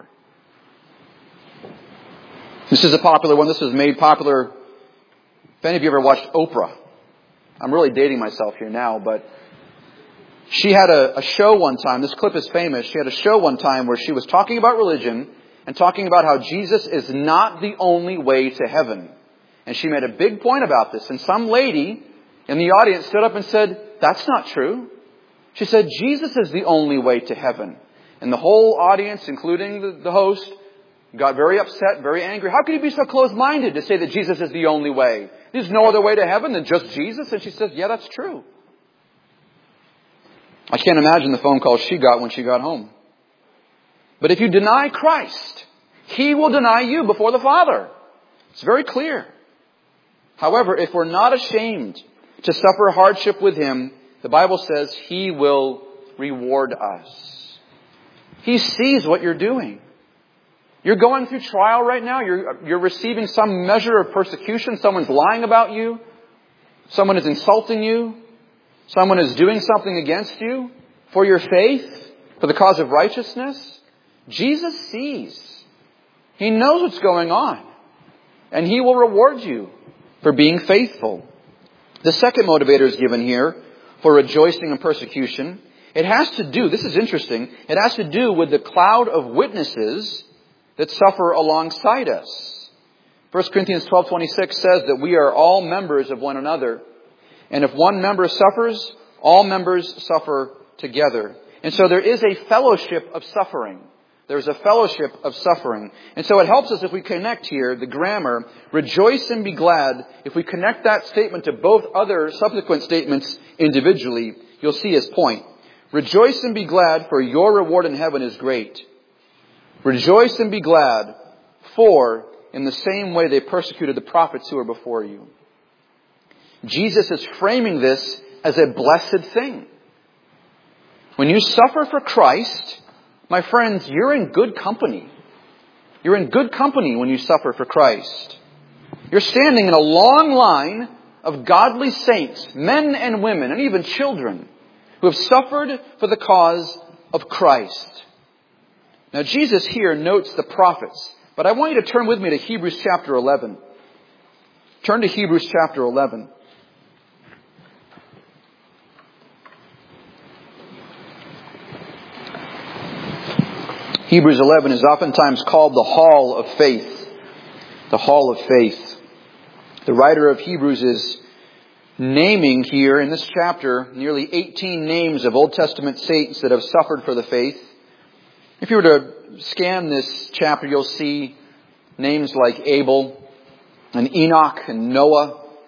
This is a popular one. This was made popular. If any of you ever watched Oprah, I'm really dating myself here now, but she had a, a show one time. This clip is famous. She had a show one time where she was talking about religion and talking about how Jesus is not the only way to heaven. And she made a big point about this. And some lady in the audience stood up and said, that's not true. She said, Jesus is the only way to heaven. And the whole audience, including the, the host, got very upset, very angry. How could you be so close-minded to say that Jesus is the only way? There's no other way to heaven than just Jesus? And she says, yeah, that's true. I can't imagine the phone call she got when she got home. But if you deny Christ, He will deny you before the Father. It's very clear. However, if we're not ashamed to suffer hardship with Him, the Bible says He will reward us. He sees what you're doing. You're going through trial right now. You're, you're receiving some measure of persecution. Someone's lying about you. Someone is insulting you. Someone is doing something against you for your faith, for the cause of righteousness. Jesus sees. He knows what's going on. And He will reward you for being faithful. The second motivator is given here for rejoicing in persecution. It has to do, this is interesting, it has to do with the cloud of witnesses that suffer alongside us. First Corinthians twelve twenty-six says that we are all members of one another. And if one member suffers, all members suffer together. And so there is a fellowship of suffering. There's a fellowship of suffering. And so it helps us if we connect here, the grammar, rejoice and be glad. If we connect that statement to both other subsequent statements individually, you'll see his point. Rejoice and be glad, for your reward in heaven is great. Rejoice and be glad, for in the same way they persecuted the prophets who were before you. Jesus is framing this as a blessed thing. When you suffer for Christ, my friends, you're in good company. You're in good company when you suffer for Christ. You're standing in a long line of godly saints, men and women, and even children, who have suffered for the cause of Christ. Now, Jesus here notes the prophets, but I want you to turn with me to Hebrews chapter eleven. Turn to Hebrews chapter eleven. Hebrews eleven is oftentimes called the Hall of Faith. The Hall of Faith. The writer of Hebrews is naming here in this chapter nearly eighteen names of Old Testament saints that have suffered for the faith. If you were to scan this chapter, you'll see names like Abel and Enoch and Noah,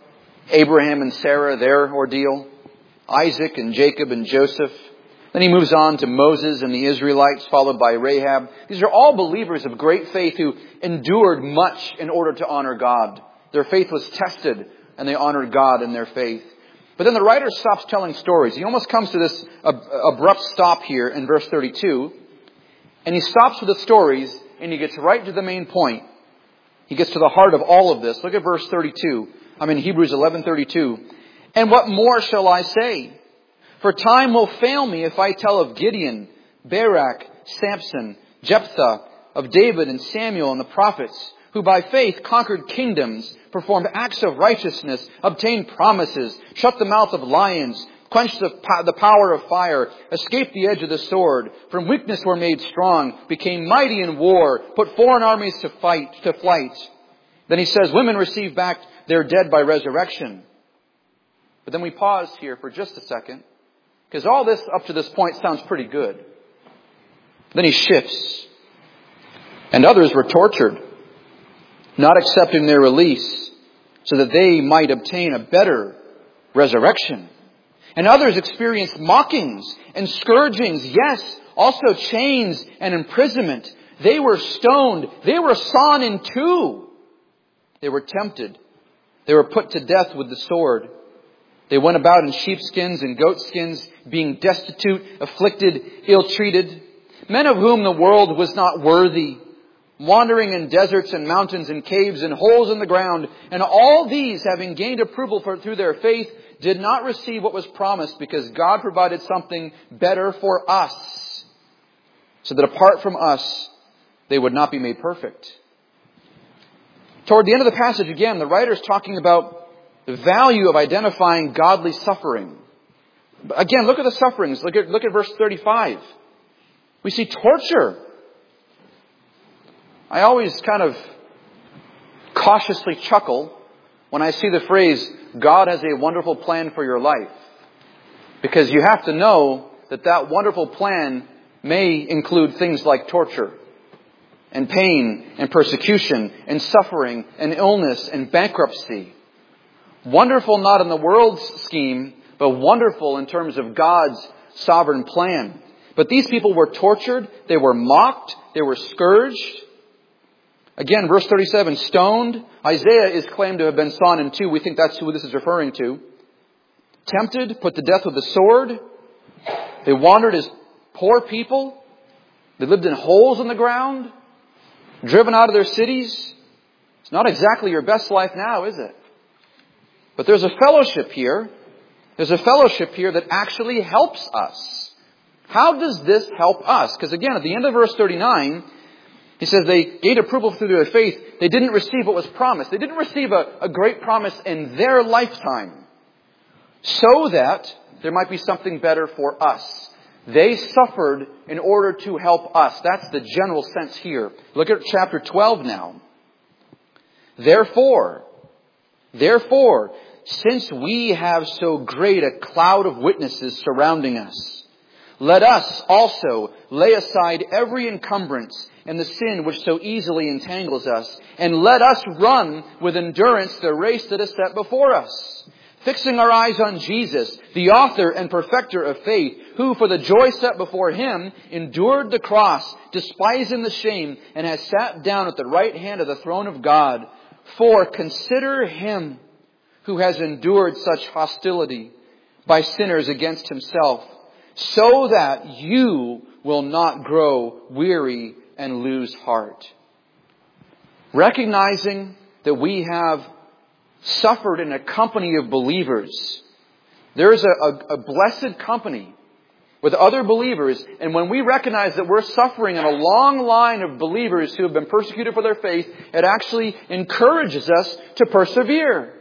Abraham and Sarah, their ordeal. Isaac and Jacob and Joseph. Then he moves on to Moses and the Israelites, followed by Rahab. These are all believers of great faith who endured much in order to honor God. Their faith was tested, and they honored God in their faith. But then the writer stops telling stories. He almost comes to this abrupt stop here in verse thirty-two. And he stops with the stories, and he gets right to the main point. He gets to the heart of all of this. Look at verse thirty-two. I'm in Hebrews eleven thirty-two. And what more shall I say? For time will fail me if I tell of Gideon, Barak, Samson, Jephthah, of David and Samuel and the prophets, who by faith conquered kingdoms, performed acts of righteousness, obtained promises, shut the mouth of lions, quenched the, the power of fire, escaped the edge of the sword, from weakness were made strong, became mighty in war, put foreign armies to fight, to flight. Then he says, women receive back their dead by resurrection. But then we pause here for just a second, because all this up to this point sounds pretty good. Then he shifts. And others were tortured, not accepting their release, so that they might obtain a better resurrection. And others experienced mockings and scourgings, yes, also chains and imprisonment. They were stoned. They were sawn in two. They were tempted. They were put to death with the sword. They went about in sheepskins and goatskins, being destitute, afflicted, ill-treated. Men of whom the world was not worthy, wandering in deserts and mountains and caves and holes in the ground. And all these, having gained approval for, through their faith, did not receive what was promised, because God provided something better for us, so that apart from us, they would not be made perfect. Toward the end of the passage again, the writer is talking about the value of identifying godly suffering. Again, look at the sufferings. Look at, look at verse thirty-five. We see torture. I always kind of cautiously chuckle when I see the phrase, God has a wonderful plan for your life. Because you have to know that that wonderful plan may include things like torture and pain and persecution and suffering and illness and bankruptcy. Wonderful not in the world's scheme, but wonderful in terms of God's sovereign plan. But these people were tortured, they were mocked, they were scourged. Again, verse thirty-seven, stoned. Isaiah is claimed to have been sawn in two. We think that's who this is referring to. Tempted, put to death with the sword. They wandered as poor people. They lived in holes in the ground. Driven out of their cities. It's not exactly your best life now, is it? But there's a fellowship here. There's a fellowship here that actually helps us. How does this help us? Because again, at the end of verse thirty-nine, he says they gained approval through their faith. They didn't receive what was promised. They didn't receive a, a great promise in their lifetime, so that there might be something better for us. They suffered in order to help us. That's the general sense here. Look at chapter twelve now. Therefore, therefore, since we have so great a cloud of witnesses surrounding us, let us also lay aside every encumbrance and the sin which so easily entangles us, and let us run with endurance the race that is set before us, fixing our eyes on Jesus, the author and perfecter of faith, who for the joy set before him endured the cross, despising the shame, and has sat down at the right hand of the throne of God. For consider him who has endured such hostility by sinners against himself, so that you will not grow weary and lose heart. Recognizing that we have suffered in a company of believers. There is a, a, a blessed company with other believers. And when we recognize that we're suffering in a long line of believers who have been persecuted for their faith, it actually encourages us to persevere.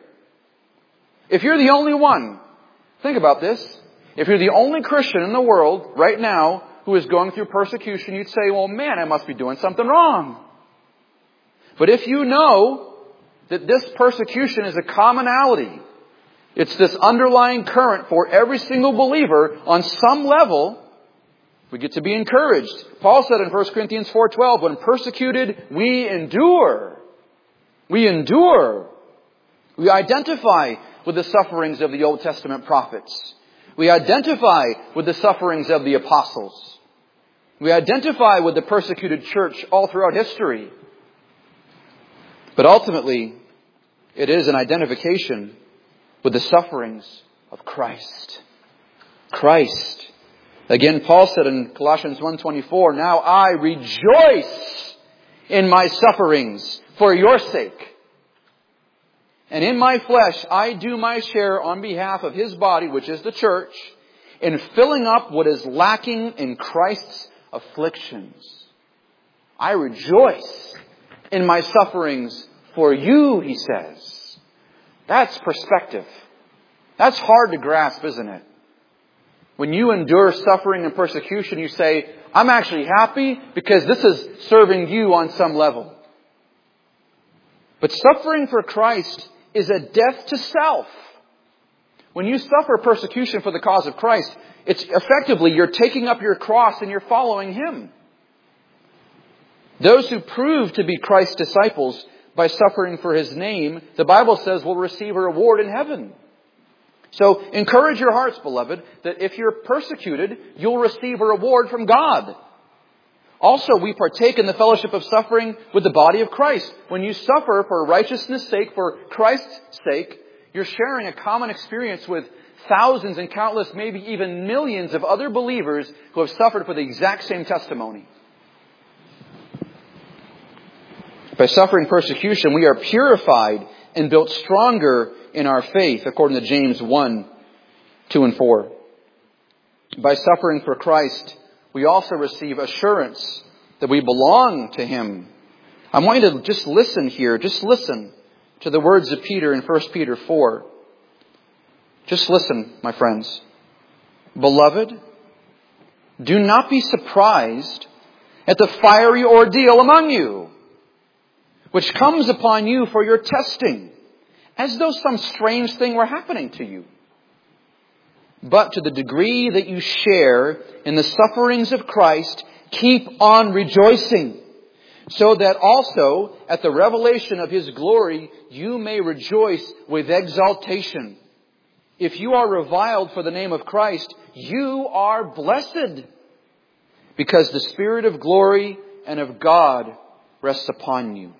If you're the only one, think about this. If you're the only Christian in the world right now who is going through persecution, you'd say, well, man, I must be doing something wrong. But if you know that this persecution is a commonality, it's this underlying current for every single believer on some level, we get to be encouraged. Paul said in First Corinthians four twelve, when persecuted, we endure. We endure. We identify with the sufferings of the Old Testament prophets. We identify with the sufferings of the apostles. We identify with the persecuted church all throughout history. But ultimately, it is an identification with the sufferings of Christ. Christ. Again, Paul said in Colossians one twenty-four, "Now I rejoice in my sufferings for your sake. And in my flesh I do my share on behalf of His body, which is the church, in filling up what is lacking in Christ's afflictions. I rejoice in my sufferings for you," he says. That's perspective. That's hard to grasp, isn't it? When you endure suffering and persecution, you say, "I'm actually happy because this is serving you on some level." But suffering for Christ is a death to self. When you suffer persecution for the cause of Christ, it's effectively you're taking up your cross and you're following Him. Those who prove to be Christ's disciples by suffering for His name, the Bible says, will receive a reward in heaven. So encourage your hearts, beloved, that if you're persecuted, you'll receive a reward from God. Also, we partake in the fellowship of suffering with the body of Christ. When you suffer for righteousness' sake, for Christ's sake, you're sharing a common experience with thousands and countless, maybe even millions of other believers who have suffered for the exact same testimony. By suffering persecution, we are purified and built stronger in our faith, according to James one, two and four. By suffering for Christ, we also receive assurance that we belong to Him. I want you to just listen here, just listen to the words of Peter in First Peter four. Just listen, my friends. "Beloved, do not be surprised at the fiery ordeal among you, which comes upon you for your testing, as though some strange thing were happening to you. But to the degree that you share in the sufferings of Christ, keep on rejoicing, so that also at the revelation of His glory you may rejoice with exaltation. If you are reviled for the name of Christ, you are blessed, because the Spirit of glory and of God rests upon you."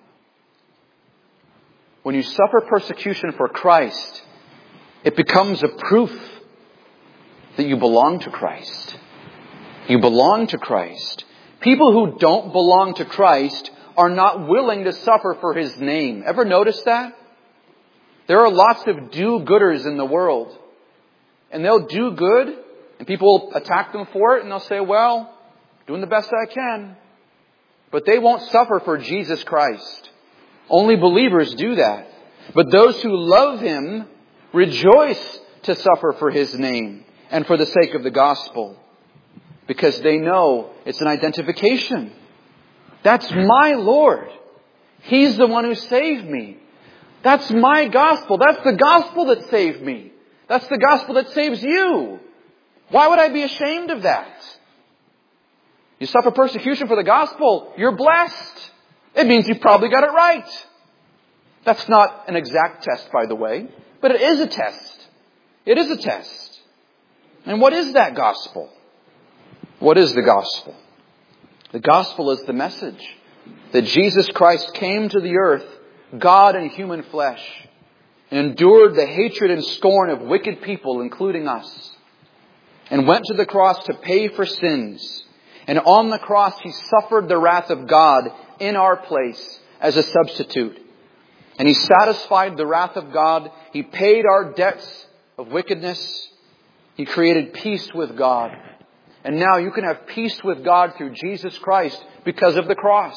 When you suffer persecution for Christ, it becomes a proof that you belong to Christ. You belong to Christ. People who don't belong to Christ are not willing to suffer for His name. Ever notice that? There are lots of do-gooders in the world. And they'll do good, and people will attack them for it, and they'll say, "Well, doing the best I can." But they won't suffer for Jesus Christ. Only believers do that. But those who love Him rejoice to suffer for His name and for the sake of the gospel, because they know it's an identification. That's my Lord. He's the one who saved me. That's my gospel. That's the gospel that saved me. That's the gospel that saves you. Why would I be ashamed of that? You suffer persecution for the gospel, you're blessed. It means you probably got it right. That's not an exact test, by the way, but it is a test. It is a test. And what is that gospel? What is the gospel? The gospel is the message that Jesus Christ came to the earth, God in human flesh, and endured the hatred and scorn of wicked people, including us, and went to the cross to pay for sins. And on the cross, He suffered the wrath of God in our place as a substitute. And He satisfied the wrath of God. He paid our debts of wickedness. He created peace with God. And now you can have peace with God through Jesus Christ because of the cross.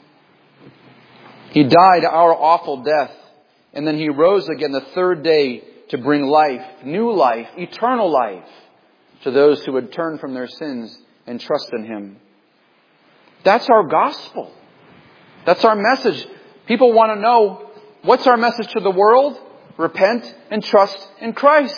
He died our awful death. And then He rose again the third day to bring life, new life, eternal life to those who would turn from their sins and trust in Him. That's our gospel. That's our message. People want to know, what's our message to the world? Repent and trust in Christ.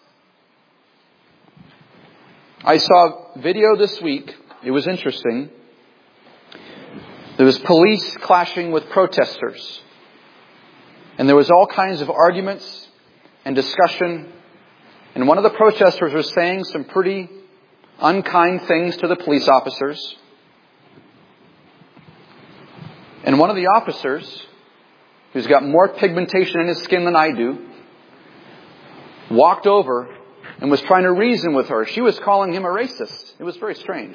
I saw a video this week. It was interesting. There was police clashing with protesters. And there was all kinds of arguments. and discussion. And one of the protesters was saying some pretty unkind things to the police officers. And one of the officers, who's got more pigmentation in his skin than I do, walked over and was trying to reason with her. She was calling him a racist. It was very strange.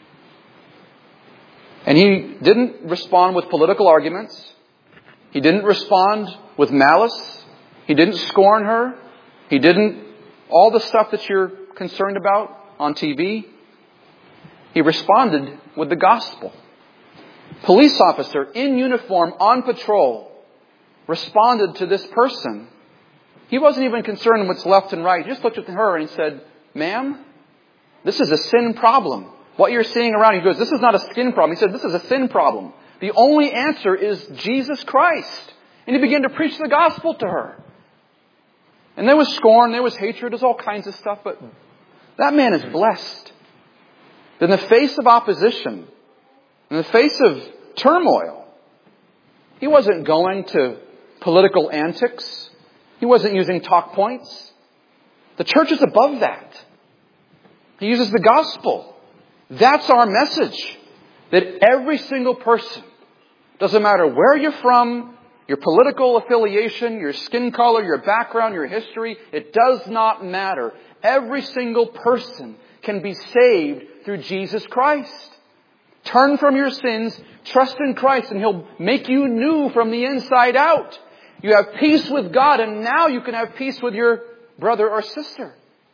And he didn't respond with political arguments. He didn't respond with malice. He didn't scorn her. He didn't, all the stuff that you're concerned about on T V. He responded with the gospel. Police officer in uniform on patrol responded to this person. He wasn't even concerned with what's left and right. He just looked at her and said, "Ma'am, this is a sin problem. What you're seeing around," he goes, "this is not a skin problem." He said, "This is a sin problem. The only answer is Jesus Christ." And he began to preach the gospel to her. And there was scorn, there was hatred, there's all kinds of stuff, but that man is blessed. In the face of opposition, in the face of turmoil, he wasn't going to political antics. He wasn't using talk points. The church is above that. He uses the gospel. That's our message. That every single person, doesn't matter where you're from, your political affiliation, your skin color, your background, your history, it does not matter. Every single person can be saved through Jesus Christ. Turn from your sins, trust in Christ, and He'll make you new from the inside out. You have peace with God, and now you can have peace with your brother or sister.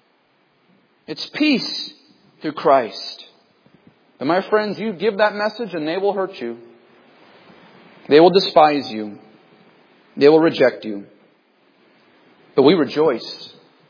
It's peace through Christ. But my friends, you give that message and they will hurt you. They will despise you. They will reject you. But we rejoice.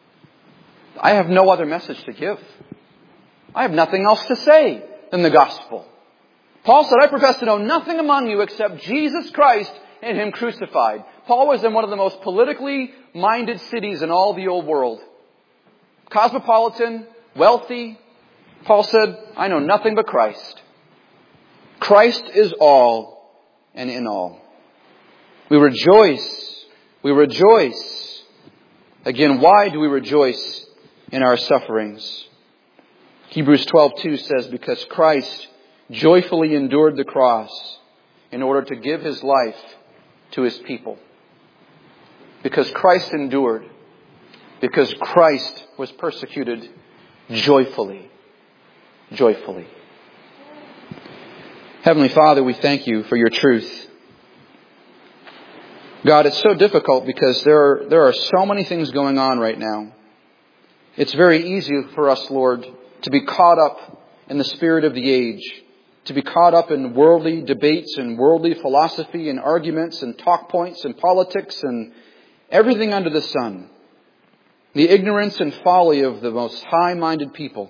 I have no other message to give. I have nothing else to say than the gospel. Paul said, "I profess to know nothing among you except Jesus Christ and Him crucified." Paul was in one of the most politically minded cities in all the old world. Cosmopolitan, wealthy. Paul said, "I know nothing but Christ. Christ is all and in all." We rejoice. We rejoice. Again, why do we rejoice in our sufferings? Hebrews twelve two says, "Because Christ joyfully endured the cross in order to give His life to His people." Because Christ endured. Because Christ was persecuted joyfully. Joyfully. Heavenly Father, we thank You for Your truth. God, it's so difficult because there are, there are so many things going on right now. It's very easy for us, Lord, to be caught up in the spirit of the age, to be caught up in worldly debates and worldly philosophy and arguments and talk points and politics and everything under the sun. The ignorance and folly of the most high-minded people.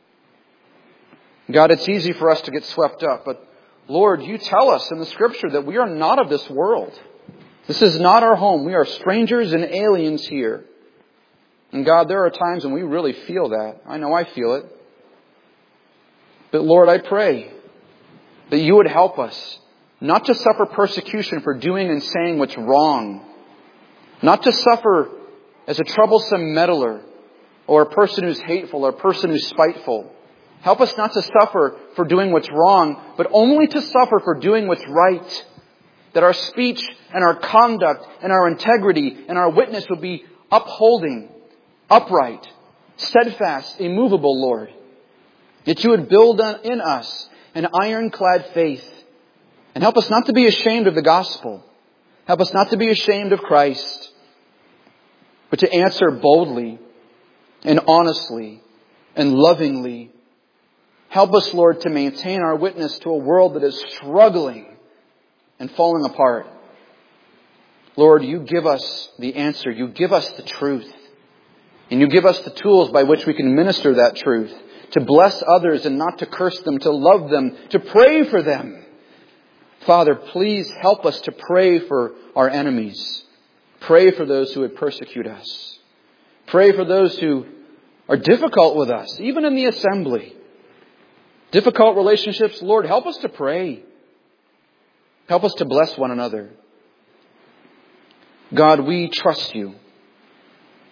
God, it's easy for us to get swept up, but Lord, You tell us in the Scripture that we are not of this world. This is not our home. We are strangers and aliens here. And God, there are times when we really feel that. I know I feel it. But Lord, I pray that You would help us not to suffer persecution for doing and saying what's wrong. Not to suffer as a troublesome meddler or a person who's hateful or a person who's spiteful. Help us not to suffer for doing what's wrong, but only to suffer for doing what's right. That our speech and our conduct and our integrity and our witness will be upholding, upright, steadfast, immovable, Lord. That You would build in us an ironclad faith. And help us not to be ashamed of the gospel. Help us not to be ashamed of Christ. But to answer boldly and honestly and lovingly. Help us, Lord, to maintain our witness to a world that is struggling and falling apart. Lord, You give us the answer. You give us the truth. And You give us the tools by which we can minister that truth. To bless others and not to curse them. To love them. To pray for them. Father, please help us to pray for our enemies. Pray for those who would persecute us. Pray for those who are difficult with us, even in the assembly. Difficult relationships, Lord, help us to pray. Help us to bless one another. God, we trust You.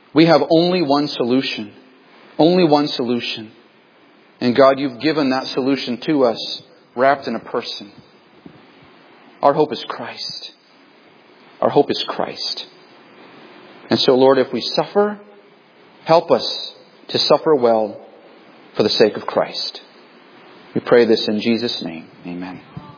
We have only one solution. Only one solution. And God, you've given that solution to us wrapped in a person. Our hope is Christ. Our hope is Christ. And so, Lord, if we suffer, help us to suffer well for the sake of Christ. We pray this in Jesus' name. Amen.